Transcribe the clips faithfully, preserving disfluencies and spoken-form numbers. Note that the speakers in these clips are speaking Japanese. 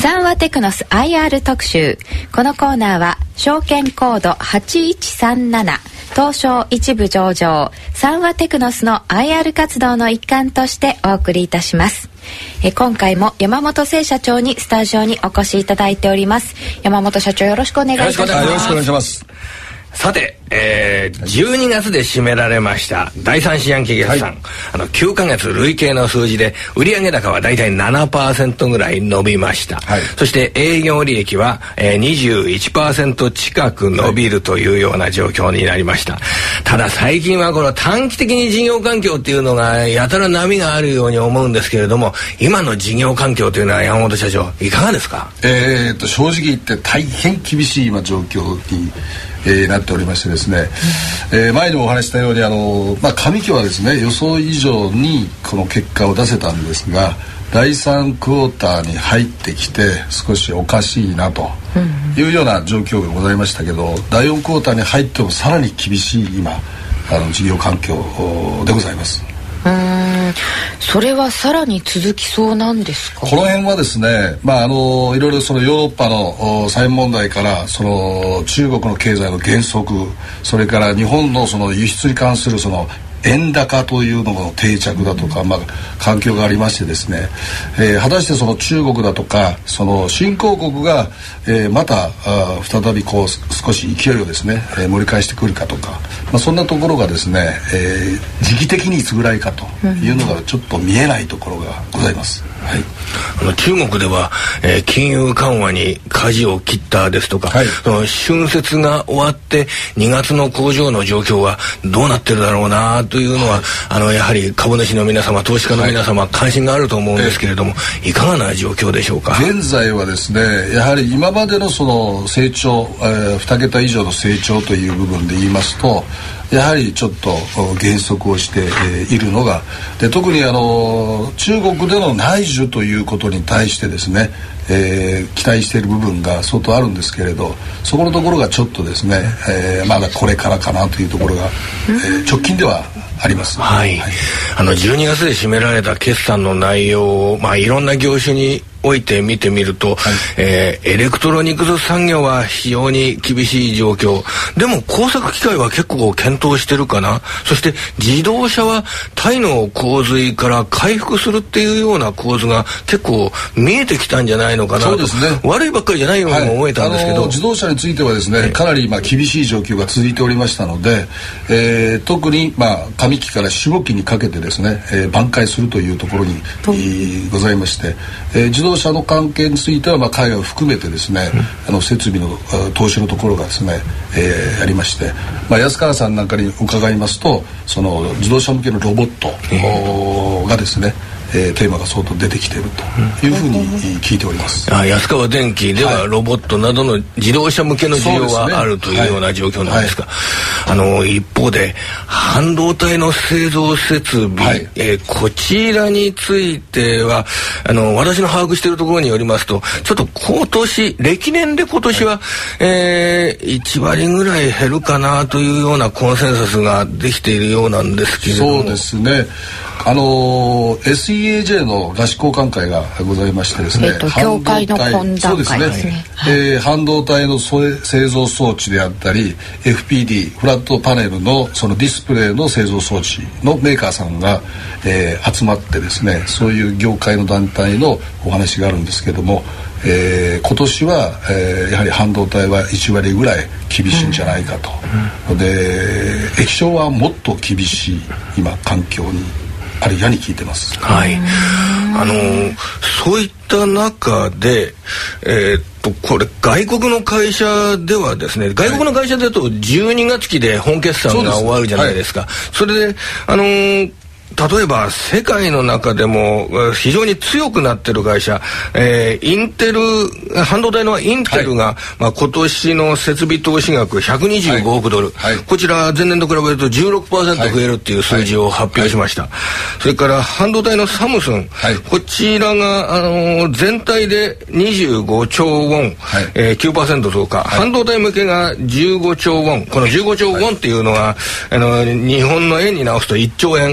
三和テクノス アイアール 特集。このコーナーは証券コードはちいちさんなな東証一部上場三和テクノスの アイアール 活動の一環としてお送りいたします。え今回も山本聖社長にスタジオにお越しいただいております。山本社長、よろしくお願いいたします。 よろしくお願いします。さて、えー、じゅうにがつで締められました第三四半期決算、はい、あのきゅうかげつ累計の数字で売上高はだいたい ななパーセント ぐらい伸びました、はい、そして営業利益は、えー、にじゅういちパーセント 近く伸びるというような状況になりました、はい、ただ最近はこの短期的に事業環境っていうのがやたら波があるように思うんですけれども、今の事業環境というのは山本社長いかがですか？ えー、っと正直言って大変厳しい今状況にえー、なっておりましてですね、うんえー、前にもお話したようにあの、まあ、上期はですね予想以上にこの結果を出せたんですが、だいさんクォーターに入ってきて少しおかしいなというような状況がございましたけど、だいよんクォーターに入ってもさらに厳しい今あの事業環境でございます。 うーんそれはさらに続きそうなんですか？ この辺はですね、まあ、あのいろいろそのヨーロッパの債務問題からその中国の経済の減速、それから日本のその輸出に関するその円高というのの定着だとか、まあ、環境がありましてですね、えー、果たしてその中国だとかその新興国が、えー、またあ再びこう少し勢いをですね、えー、盛り返してくるかとか、まあ、そんなところがですね、えー、時期的にいつぐらいかというのがちょっと見えないところがございます、はい、 あの中国では、えー、金融緩和に舵を切ったですとか、はい、その春節が終わってにがつの工場の状況はどうなってるだろうなというのは、はい、あのやはり株主の皆様投資家の皆様、はい、関心があると思うんですけれども、えー、いかがな状況でしょうか？ 現在はですねやはり今までのその成長、えー、に桁以上の成長という部分で言いますとやはりちょっと減速をして、えー、いるのがで、特にあの中国での内需ということに対してですね、えー、期待している部分が相当あるんですけれど、そこのところがちょっとですね、えー、まだこれからかなというところが、えー、直近ではあります、 はいはい、あのじゅうにがつで締められた決算の内容を、まあ、いろんな業種において見てみると、はいえー、エレクトロニクス産業は非常に厳しい状況でも工作機械は結構検討してるかな。そして自動車はタイの洪水から回復するっていうような構図が結構見えてきたんじゃないのかなと。そうですね、悪いばっかりじゃないようにも思えたんですけど、 はい、自動車についてはですね、はい、かなりまあ厳しい状況が続いておりましたので、えー、特にまあ上期から下期にかけてですね、えー、挽回するというところに、えー、ございまして、えー、自動車の関係についてはまあ海外を含めてですね、うん、あの設備の投資のところがですね、えー、ありまして、まあ、安川さんなんかに伺いますとその自動車向けのロボットがですね、えー、テーマが相当出てきているというふうに聞いております、 うん、あ安川電機ではロボットなどの自動車向けの需要はあるというような状況なんですが、はいはい、あの一方で半導体の製造設備、はいえー、こちらについてはあの私の把握しているところによりますとちょっと今年歴年で今年は、はいえー、いちわりぐらい減るかなというようなコンセンサスができているようなんですけれども。 そうですね、あの エスイーエージェー の合宿交換会がございましてですね、 えっと、業界の懇談会ですね、 はいえー、半導体の製造装置であったり エフピーディー フラットパネルのそのディスプレイの製造装置のメーカーさんが、えー、集まってですねそういう業界の団体のお話があるんですけども、えー、今年は、えー、やはり半導体はいちわりぐらい厳しいんじゃないかと、うん、で液晶はもっと厳しい今環境にあるやに聞いてます。 はい、あのそういった中で、えー、っとこれ外国の会社ではですね外国の会社だとじゅうにがつ期で本決算が終わるじゃないですか。はい、それであのー例えば世界の中でも非常に強くなってる会社、えー、インテル半導体のインテルが、はいまあ、今年の設備投資額ひゃくにじゅうごおくドル、はいはい、こちら前年と比べると じゅうろくパーセント 増えるっていう数字を発表しました、はいはい、それから半導体のサムスン、はい、こちらが、あのー、全体でにじゅうごちょうウォン、はいえー、きゅうパーセント 増加、はい、半導体向けがじゅうごちょうウォン、このじゅうごちょうウォンっていうのは、はい、あの日本の円に直すといっちょうえん、はいまあ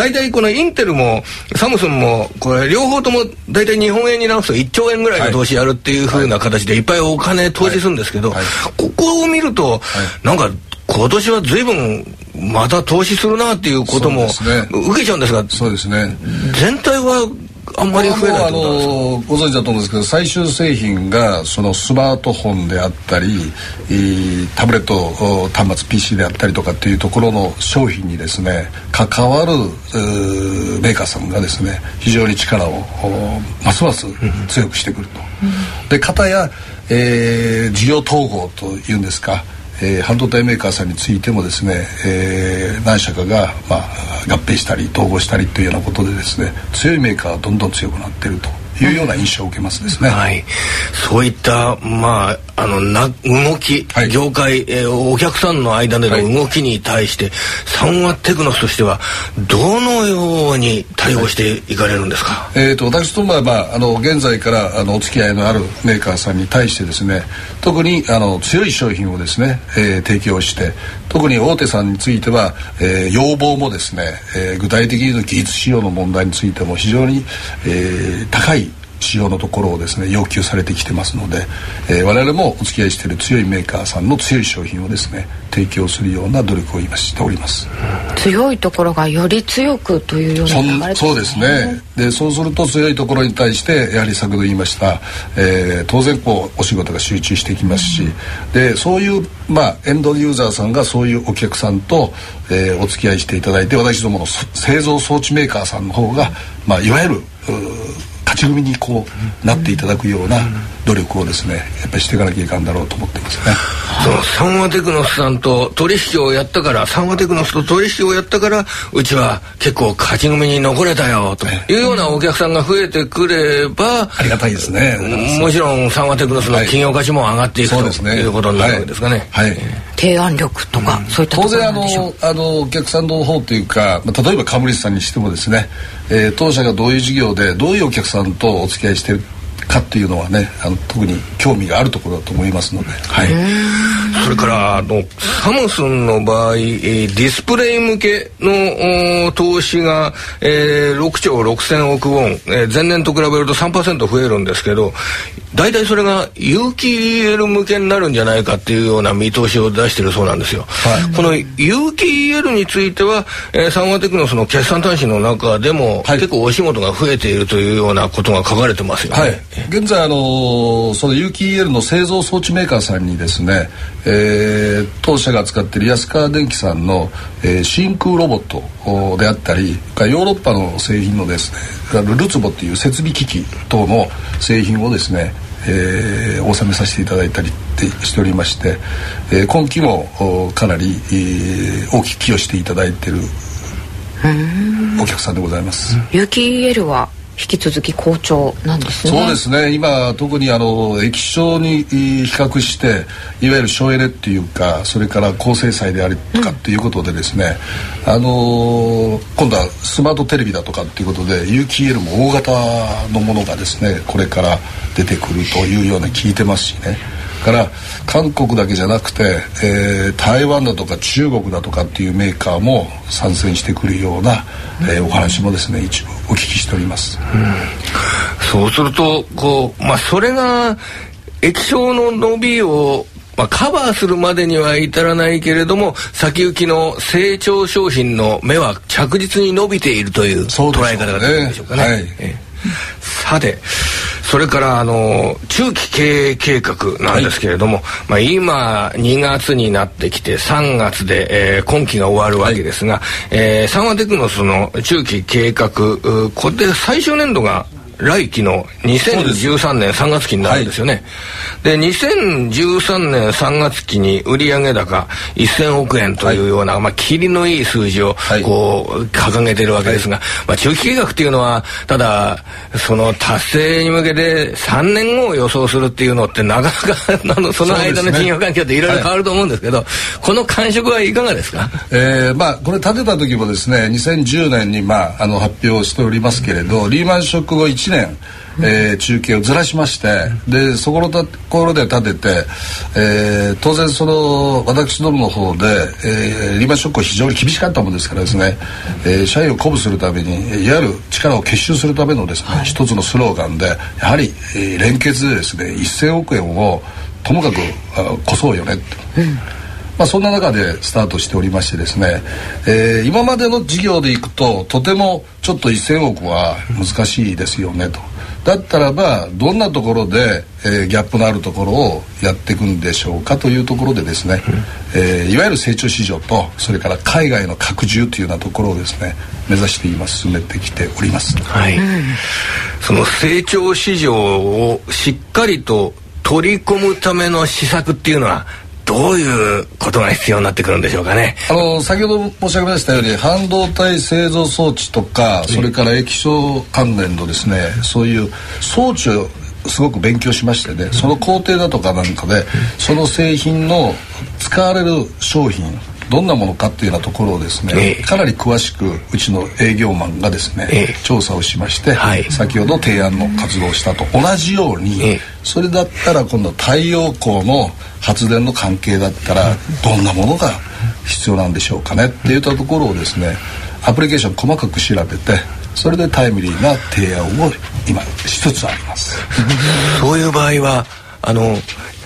大体このインテルもサムスンもこれ両方とも大体日本円に直すといっちょうえんぐらいの投資やるっていう風な形でいっぱいお金投資するんですけど、はいはい、ここを見ると、はい、なんか今年は随分また投資するなっていうことも受けちゃうんですが、 そうですね、 全体はあんまり増えないってことなんですか？ あのご存知だと思うんですけど、最終製品がそのスマートフォンであったりタブレット端末 ピーシー であったりとかっていうところの商品にですね関わるメーカーさんがですね非常に力をますます強くしてくると、うん、で片や、えー、事業統合というんですか、えー、半導体メーカーさんについてもですね、えー、何社かが、まあ、合併したり統合したりというようなことでですね強いメーカーはどんどん強くなっているというような印象を受けますですね、 はい、そういったまああのな動き、はい、業界、えー、お客さんの間での動きに対して、はい、三和テクノスとしてはどのように対応していかれるんですか？ はい、えーと私どもは、まあ、あの現在からあのお付き合いのあるメーカーさんに対してですね特にあの強い商品をですね、えー、提供して特に大手さんについては、えー、要望もですね、えー、具体的に技術使用の問題についても非常に、えー、高い仕様のところをですね要求されてきてますので、えー、我々もお付き合いしている強いメーカーさんの強い商品をですね提供するような努力を今しております。 強いところがより強くというような流れですね。 そうですね。でそうすると強いところに対してやはり先ほど言いました、えー、当然こうお仕事が集中してきますし、うん、でそういう、まあ、エンドユーザーさんがそういうお客さんと、えー、お付き合いしていただいて私どもの製造装置メーカーさんの方が、まあ、いわゆる勝ち組にこうなっていただくような努力をですねやっぱりしていかなきゃいかんだろうと思ってますね。 その三和テクノスさんと取引をやったから三和テクノスと取引をやったからうちは結構勝ち組に残れたよというようなお客さんが増えてくればありがたいですね。 もちろん三和テクノスの企業価値も上がっていく、はい、ということになるわけですかね。 はいはい、 提案力とか、うん、そういったところなんでしょう。 当然あのあのお客さんの方というか、まあ、例えば株主さんにしてもですね、えー、当社がどういう事業でどういうお客さんとお付き合いしているかっていうのはねあの特に興味があるところだと思いますので、はい、 それからあのサムスンの場合、えー、ディスプレイ向けの投資が、えー、ろくちょうろくせんおくウォン、えー、前年と比べると さんパーセント 増えるんですけど大体それが有機 イーエル 向けになるんじゃないかっていうような見通しを出しているそうなんですよ、はい、この有機 イーエル については、えー、三和テクノスの決算端子の中でも、はい、結構お仕事が増えているというようなことが書かれてますよね、はい、 現在あのその有機 イーエル の製造装置メーカーさんにですね、えー、当社が扱っている安川電機さんの、えー、真空ロボットであったりヨーロッパの製品のですねルツボっていう設備機器等の製品をですねえー、納めさせていただいたりしておりまして、えー、今期もかなり、えー、大きく寄与していただいているお客さんでございます。 有機 イーエル は引き続き好調なんですね。 そうですね。今特にあの液晶に比較していわゆる省エネっていうかそれから高精細であるとかっていうことでですね、うん、あの今度はスマートテレビだとかっていうことで有機 イーエル も大型のものがですねこれから出てくるというような聞いてますしね。から韓国だけじゃなくて、えー、台湾だとか中国だとかっていうメーカーも参戦してくるような、えー、お話もですね一部お聞きしております、うん、 そうするとこう、まあ、それが液晶の伸びをまあ、カバーするまでには至らないけれども先行きの成長商品の目は着実に伸びているという捉え方ができるんでしょうかね。はい、えさてそれからあの中期経営計画なんですけれども、はいまあ、今にがつになってきてさんがつで、えー、今期が終わるわけですが、はいえー、三和テクノスの中期計画これで最終年度が来期のにせんじゅうさんねんさんがつ期になるんですよね。でにせんじゅうさんねんさんがつ期に売上高せんおくえんというような、はい、まあ切りのいい数字をこう掲げているわけですが、はいまあ、中期計画っていうのはただその達成に向けてさんねんごを予想するっていうのってなかなかあのその間の金融環境っていろいろ変わると思うんですけど、はい、この感触はいかがですか？ えー、まあこれ立てた時もですねにせんじゅうねんに、まあ、あの発表しておりますけれどリーマンショック後いちちねん、えー、中継をずらしまして、でそこのところで立てて、えー、当然その私どもの方で、えー、リーマンショックは非常に厳しかったものですからですね、えー、社員を鼓舞するためにいわゆる力を結集するためのですね、はい、一つのスローガンでやはり、えー、連結でですねせんおくえんをともかくこそうよねって、うんまあ、そんな中でスタートしておりましてですね、えー、今までの事業でいくととてもちょっとせんおくは難しいですよねと。だったらばどんなところで、えー、ギャップのあるところをやっていくんでしょうかというところでですね、えー、いわゆる成長市場とそれから海外の拡充というようなところをですね目指して今進めてきております、 はい、その成長市場をしっかりと取り込むための施策っていうのはどういうことが必要になってくるんでしょうかね。 あの先ほど申し上げましたように半導体製造装置とかそれから液晶関連のですねそういう装置をすごく勉強しましてね、その工程だとかなんかでその製品の使われる商品どんなものかっていうようなところをですね、ええ、かなり詳しくうちの営業マンがですね、ええ、調査をしまして、はい、先ほど提案の活動をしたと同じように、ええ、それだったら今度太陽光の発電の関係だったらどんなものが必要なんでしょうかねっていったところをですねアプリケーション細かく調べてそれでタイムリーな提案を今しつつありますそういう場合はあの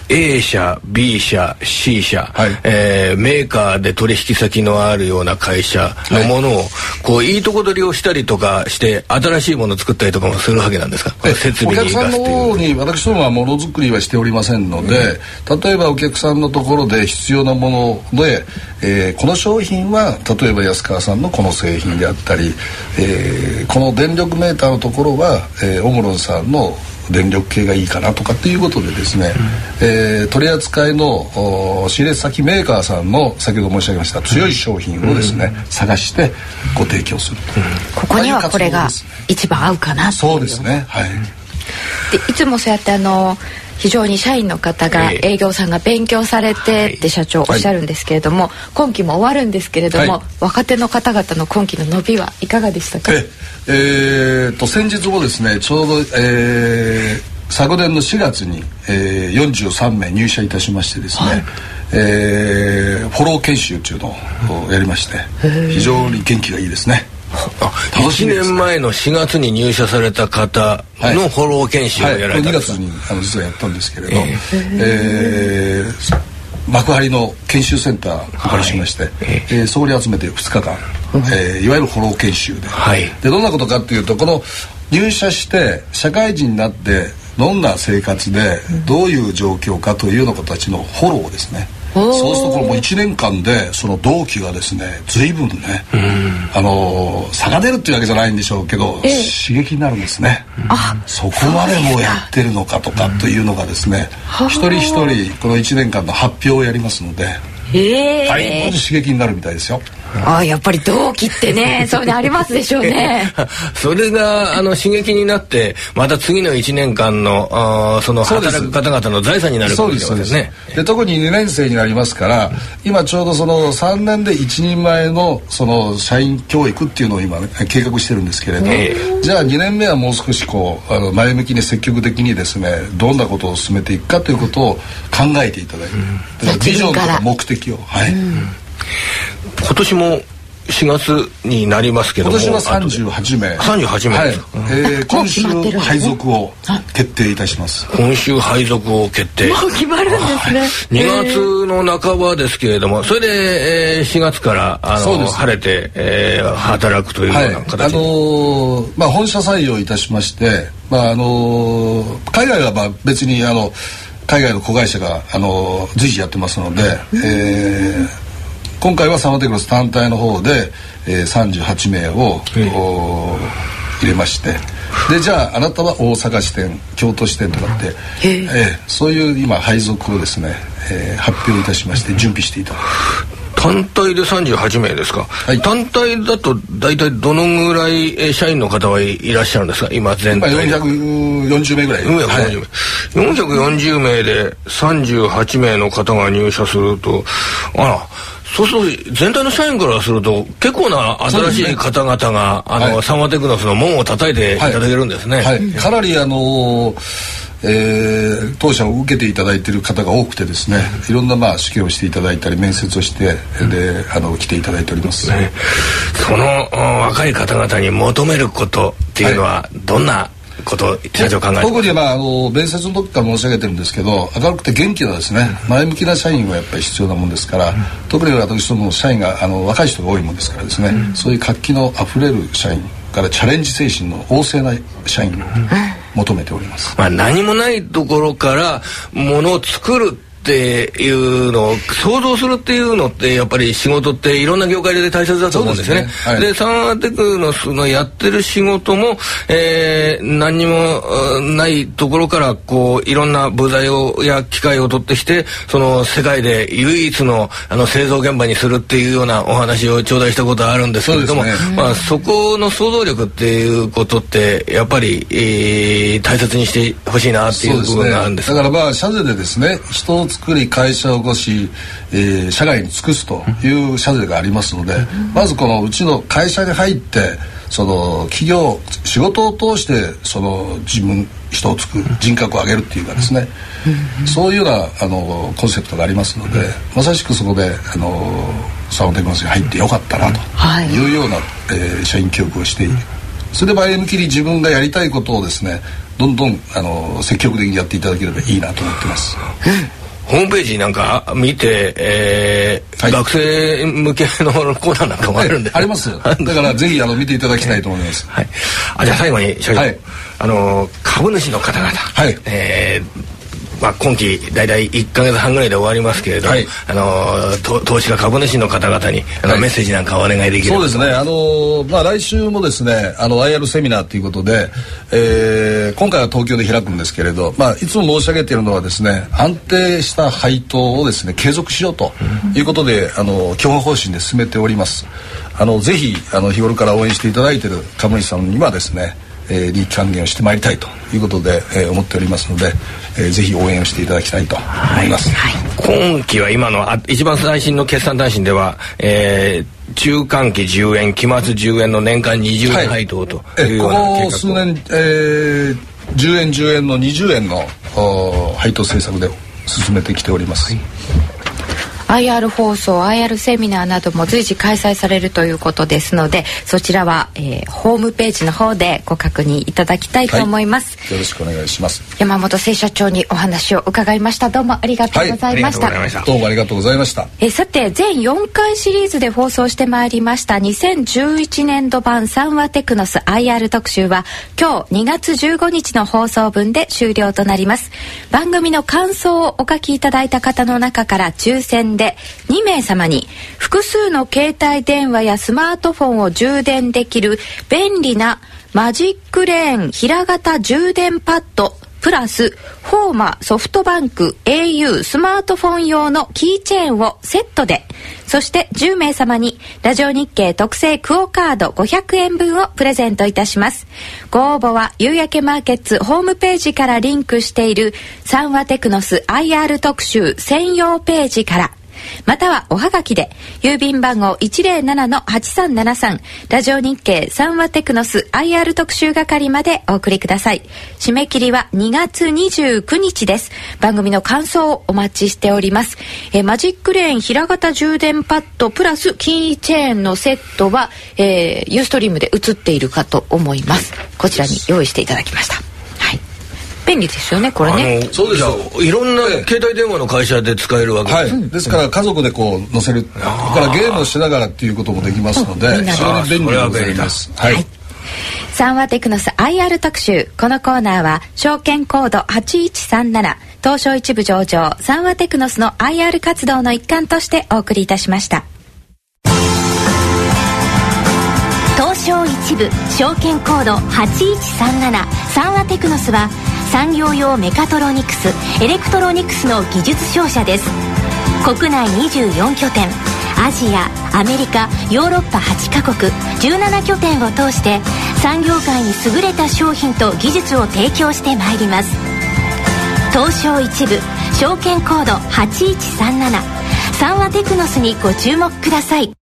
A 社 B 社 C 社、はいえー、メーカーで取引先のあるような会社のものを、はい、こういいとこ取りをしたりとかして新しいものを作ったりとかもするわけなんですか。 設備に生かすっていう。お客さんの方に私どもはものづくりはしておりませんので、うん、例えばお客さんのところで必要なもので、えー、この商品は例えば安川さんのこの製品であったり、えー、この電力メーターのところは、えー、オムロンさんの電力系がいいかなとかっていうことでですね、うんえー、取り扱いの仕入れ先メーカーさんの先ほど申し上げました強い商品をですね、うん、探してご提供すると、うん、 ここにはこれが一番合うかなっていう。 そうですね、はい、 でいつもそうやってあの非常に社員の方が営業さんが勉強されてって社長おっしゃるんですけれども、はい、今期も終わるんですけれども、はい、若手の方々の今期の伸びはいかがでしたか。 ええー、と先日もですねちょうど、えー、昨年のしがつに、えー、よんじゅうさんめい入社いたしましてですね、はいえー、フォロー研修というのをやりまして非常に元気がいいですね。 あいちねんまえのしがつに入社された方のフォロー研修をやられたんですか。 はいはい、にがつにあの実はやったんですけれど、えーえー、幕張の研修センターを借りしまして、はいえーえー、そこに集めてふつかかん、えー、いわゆるフォロー研修で、はい、でどんなことかっていうとこの入社して社会人になってどんな生活でどういう状況かというような形のフォローですね。そうするとこれもういちねんかんでその同期がですね随分ね、うん、あの差が出るっていうわけじゃないんでしょうけど、えー、刺激になるんですね。あそこまでもうやってるのかとかというのがですね、うん、一人一人このいちねんかんの発表をやりますので、えー、大変刺激になるみたいですよ。 あやっぱり同期ってねそういうのありますでしょうねそれがあの刺激になってまた次のいちねんかんのあその働く方々の財産になるかもしれませんね。 で特ににねんせいになりますから今ちょうどそのさんねんで一人前のその社員教育っていうのを今、ね、計画してるんですけれど、えー、じゃあにねんめはもう少しこうあの前向きに積極的にですねどんなことを進めていくかということを考えていただいて、うん、ビジョンとか目的をはい、うん今年もしがつになりますけども今年はさんじゅうはちめいさんじゅうはちめいですか、 はいえー、今週配属を決定いたします。 今週配属を決定もう決まるんですね、はい、 にがつの半ばですけれどもそれで、えー、しがつからあの晴れて、えー、働くというような形で、はいあのーまあ、本社採用いたしまして、まああのー、海外はまあ別にあの海外の子会社が、あのー、随時やってますので、うんえー今回はサマーテクノス単体の方で、えー、さんじゅうはちめいを、えー、入れましてでじゃああなたは大阪支店京都支店とかって、えーえー、そういう今配属をですね、えー、発表いたしまして準備していただく単体でさんじゅうはちめいですか、はい、単体だと大体どのぐらい社員の方はいらっしゃるんですか今全体で。 今よんひゃくよんじゅうめいぐらい、よんひゃくよんじゅうめい、はい、よんひゃくよんじゅうめいでさんじゅうはちめいの方が入社するとあらそうすると全体の社員からすると結構な新しい方々が、ね、あの、はい、サンワテクノスの門を叩いていただけるんですね。 はいはい、かなりあのえー、当社を受けていただいている方が多くてですね、いろんなまあ試験をしていただいたり面接をしてであの来ていただいております、ね、 その若い方々に求めることっていうのはどんなことを社長考えてますか？ 特にまああの面接の時から申し上げてるんですけど、明るくて元気なですね、前向きな社員はやっぱり必要なもんですから、うん、特に私ども社員があの若い人が多いもんですからですね、うん、そういう活気のあふれる社員からチャレンジ精神の旺盛な社員を求めております、 まあ、何もないところからものを作るっていうのを想像するっていうのってやっぱり仕事っていろんな業界で大切だと思うんですね。で、はい、サンワテクノスのやってる仕事も、えー、何にもないところからこういろんな部材をや機械を取ってきてその世界で唯一のあの製造現場にするっていうようなお話を頂戴したことがあるんですけれども、 そ,、ねまあ、そこの想像力っていうことってやっぱり、えー、大切にしてほしいなっていう部分があるんです。 だからまあ社税でですね、人を作り会社を起こし、えー、社外に尽くすという社税がありますので、うん、まずこのうちの会社に入ってその企業仕事を通してその自分人を作る人格を上げるっていうかですね、うん、そういうようなあのコンセプトがありますので、うん、まさしくそこであのサンワテクノスに入ってよかったなというような、はいえー、社員教育をしている。それで前向きに自分がやりたいことをですねどんどんあの積極的にやっていただければいいなと思ってます。 ホームページなんか見て、えーはい、学生向けのコーナーなんかもあるんで、 はい、ありますだからぜひあの見ていただきたいと思います、 はい、あじゃあ最後に社長、はい、あの株主の方々、はいえーまあ、今期大体いっかげつはんぐらいで終わりますけれども、はい、あの投資家株主の方々にあの、はい、メッセージなんかお願いできれば。 そうですね、あの、まあ、来週もですねあの アイアール セミナーということで、えー、今回は東京で開くんですけれど、まあ、いつも申し上げているのはですね安定した配当をですね継続しようということで、うん、あの基本方針で進めております。あのぜひあの日頃から応援していただいている株主さんにはですねえー、利益還元をしてまいりたいということで、えー、思っておりますので、えー、ぜひ応援をしていただきたいと思います、はいはい、今期は今のあ一番最新の決算単身では、えー、中間期じゅうえん期末じゅうえんの年間にじゅうえん配当というような計画を、 ここ数年、えー、じゅうえんじゅうえんのにじゅうえんの配当政策で進めてきております、はいアイアール 放送 アイアール セミナーなども随時開催されるということですので、そちらは、えー、ホームページの方でご確認いただきたいと思います、 はい、よろしくお願いします。 山本正社長にお話を伺いました。どうもありがとうございました、 はい、どうもありがとうございました。 えー、さて全よんかいシリーズで放送してまいりましたにせんじゅういちねんど版サンワテクノス アイアール 特集は今日にがつじゅうごにちの放送分で終了となります。番組の感想をお書きいただいた方の中から抽選でにめい様に複数の携帯電話やスマートフォンを充電できる便利なマジックレーン平型充電パッドプラスフォーマソフトバンク エーユー スマートフォン用のキーチェーンをセットで、そしてじゅうめい様にラジオ日経特製クオカードごひゃくえんぶんをプレゼントいたします。ご応募は夕焼けマーケッツホームページからリンクしているサンワテクノス アイアール 特集専用ページから、またはおはがきで郵便番号 いちぜろななのはちさんななさん ラジオ日経サンワテクノス アイアール 特集係までお送りください。締め切りはにがつにじゅうくにちです。番組の感想をお待ちしております。えマジックレーン平型充電パッドプラスキーチェーンのセットは、えー、ユーストリームで映っているかと思います。こちらに用意していただきました。便利ですよねこれね。 そうですよ、 いろんな携帯電話の会社で使えるわけです、 はい、ですから家族でこう載せる、それからゲームをしながらっていうこともできますので、 非常に便利でございます。はい、はい、 サンワテクノス アイアール 特集、このコーナーは証券コードはちいちさんなな東証一部上場サンワテクノスの アイアール 活動の一環としてお送りいたしました。 東証一部証券コードはちいちさんななサンワテクノスは産業用メカトロニクスエレクトロニクスの技術商社です。国内にじゅうよんきょてん、アジア、アメリカ、ヨーロッパはちかこくじゅうななきょてんを通して産業界に優れた商品と技術を提供してまいります。東証一部証券コードはちいちさんなな三和テクノスにご注目ください。